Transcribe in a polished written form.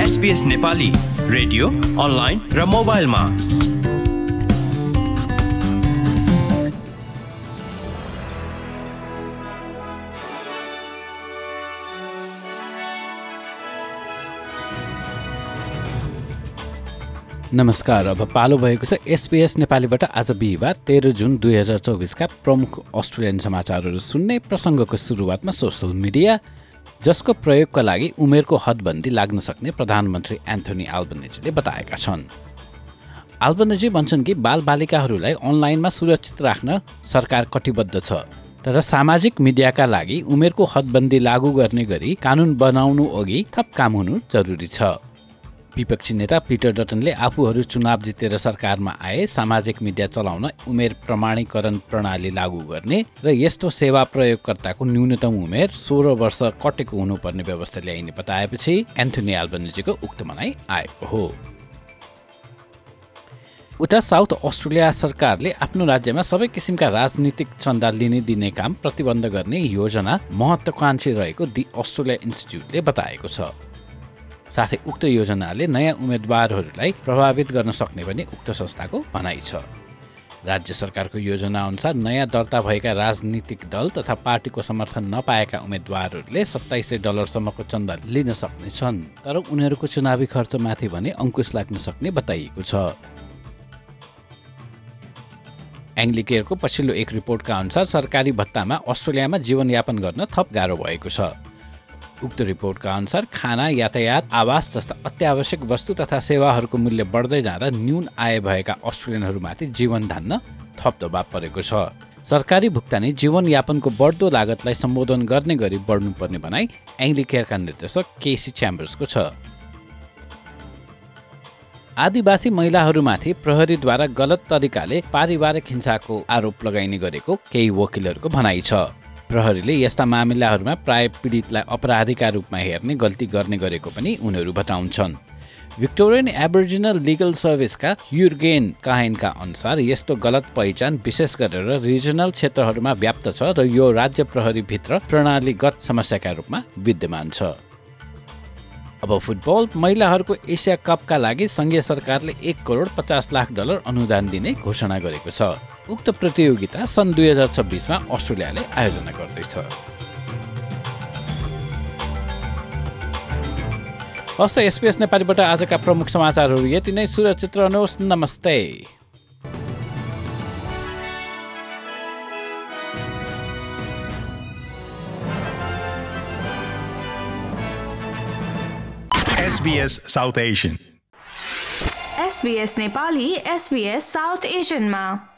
SBS Nepali radio online र मोबाइलमा। नमस्कार। अब पालो भएको छ SBS नेपालीबाट आज बिहिबार 13 जुन 2024 का प्रमुख अस्ट्रेलियन समाचारहरू सुन्ने। प्रसङ्गको सुरुवातमा सोसल मिडिया, जसको प्रयोगका लागि उमेरको हदबन्दी लाग्न सक्ने प्रधानमन्त्री एन्थोनी अल्बनेजीले बताएका छन्। अल्बनेजी भन्छन् कि बालबालिकाहरूलाई अनलाइनमा सुरक्षित राख्न सरकार कटिबद्ध छ, तर सामाजिक मिडियाका लागि उमेरको हदबन्दी लागू गर्ने गरी कानुन बनाउनु अघि थप काम हुनु जरुरी छ। विपक्षी नेता पिटर डटनले आफूहरू चुनाव जितेर सरकारमा आए सामाजिक मिडिया चलाउन उमेर प्रमाणीकरण प्रणाली लागू गर्ने र यस्तो सेवा प्रयोगकर्ताको न्यूनतम उमेर 16 वर्ष कटेको हुनुपर्ने व्यवस्था ल्याइने बताएपछि एन्थोनी अल्बनेजीको उक्त भनाइ आएको हो। उता साउथ अस्ट्रेलिया सरकारले आफ्नो राज्यमा सबै किसिमका राजनीतिक चन्दा लिने दिने काम प्रतिबन्ध गर्ने योजना महत्त्वकाङ्क्षी रहेको दि अस्ट्रेलिया इन्स्टिच्युटले बताएको छ। साथै उक्त योजनाले नयाँ उम्मेदवारहरूलाई प्रभावित गर्न सक्ने पनि उक्त संस्थाको भनाइ छ। राज्य सरकारको योजना अनुसार नयाँ दर्ता भएका राजनीतिक दल तथा पार्टीको समर्थन नपाएका उम्मेदवारहरूले $2700 सम्मको चन्दा लिन सक्नेछन्, तर उनीहरूको चुनावी खर्चमाथि भने अंकुश लाग्न सक्ने बताइएको छ। एङ्ग्लिकेयरको पछिल्लो एक रिपोर्टका अनुसार सरकारी भत्तामा अस्ट्रेलियामा जीवनयापन गर्न थप गाह्रो भएको छ। उक्त रिपोर्टका अनुसार खाना, यातायात, आवास जस्ता अत्यावश्यक वस्तु तथा सेवाहरूको मूल्य बढ्दै जाँदा न्यून आय भएका अस्ट्रेलियनहरूमाथि जीवन धान्न थप दबाव परेको छ। सरकारी भुक्तानी जीवनयापनको बढ्दो लागतलाई सम्बोधन गर्ने गरी बढ्नुपर्ने भनाइ एङ्ग्लिकेयरका निर्देशक केसी च्याम्बर्सको छ। आदिवासी महिलाहरूमाथि प्रहरीद्वारा गलत तरिकाले पारिवारिक हिंसाको आरोप लगाइने गरेको केही वकिलहरूको भनाइ छ। प्रहरीले यस्ता मामिलाहरूमा प्राय पीडितलाई अपराधीका रूपमा हेर्ने गल्ती गर्ने गरेको पनि उनीहरू बताउँछन्। विक्टोरियन एबोरिजिनल लिगल सर्भिसका युर्गेन काहेनका अनुसार यस्तो गलत पहिचान विशेष गरेर रिजनल क्षेत्रहरूमा व्याप्त छ र यो राज्य प्रहरीभित्र प्रणालीगत समस्याका रूपमा विद्यमान छ। अब फुटबल, महिलाहरूको एसिया कपका लागि सङ्घीय सरकारले $1.50 करोड अनुदान दिने घोषणा गरेको छ। उक्त प्रतियोगिता सन् 2026 मा अस्ट्रेलियाले आयोजना गर्दैछ। हस्त SBS नेपालीबाट आजका प्रमुख समाचारहरू यति नै। सुरक्षित रहनुहोस्। नमस्ते। SBS South Asian. SBS Nepali SBS south एसियनमा